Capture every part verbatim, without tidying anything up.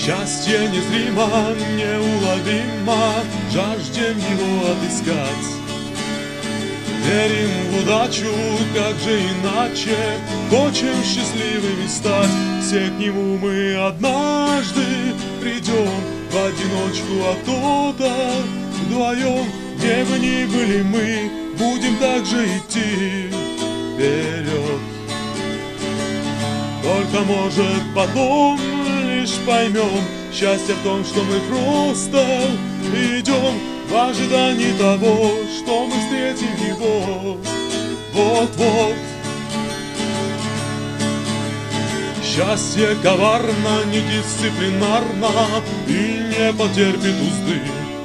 Счастье незримо, неуловимо, жаждем его отыскать. Верим в удачу, как же иначе, хочем счастливыми стать. Все к нему мы однажды придем в одиночку, а кто-то вдвоем. Где бы ни были мы, будем также идти вперед. Только, может, потом лишь поймем, счастье в том, что мы просто идем в ожидании того, что мы встретим его вот-вот. Счастье коварно, недисциплинарно и не потерпит узды.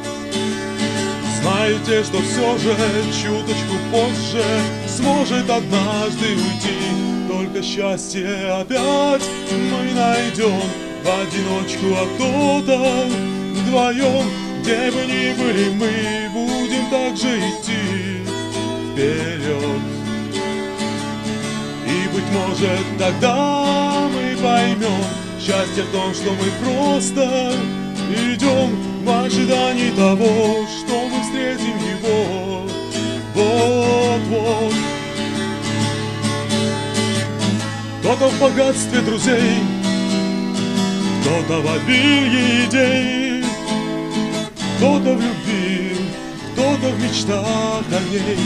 Знайте, что все же чуточку позже сможет однажды уйти. Только счастье опять мы найдем в одиночку, а кто-то вдвоем. Где бы ни были мы, будем также идти вперед. И, быть может, тогда мы поймем, счастье в том, что мы просто идем в ожидании того, что мы встретим его вот-вот. Кто-то в богатстве друзей, кто-то в обилии идей, кто-то в любви, кто-то в мечтах о ней,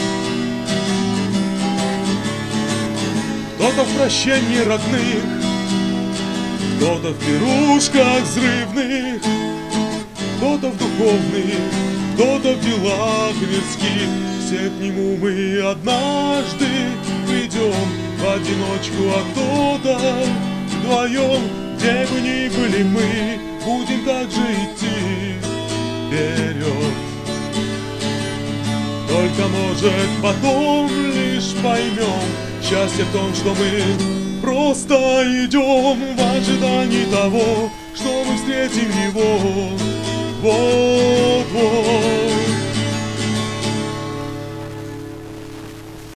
кто-то в прощении родных, кто-то в пирушках взрывных, кто-то в духовных, кто-то в делах мирских. Все к нему мы однажды придем в одиночку, а кто-то вдвоем. Где бы ни были мы, будем также идти вперед. Только, может, потом лишь поймем, счастье в том, что мы просто идем в ожидании того, что мы встретим его вот-вот.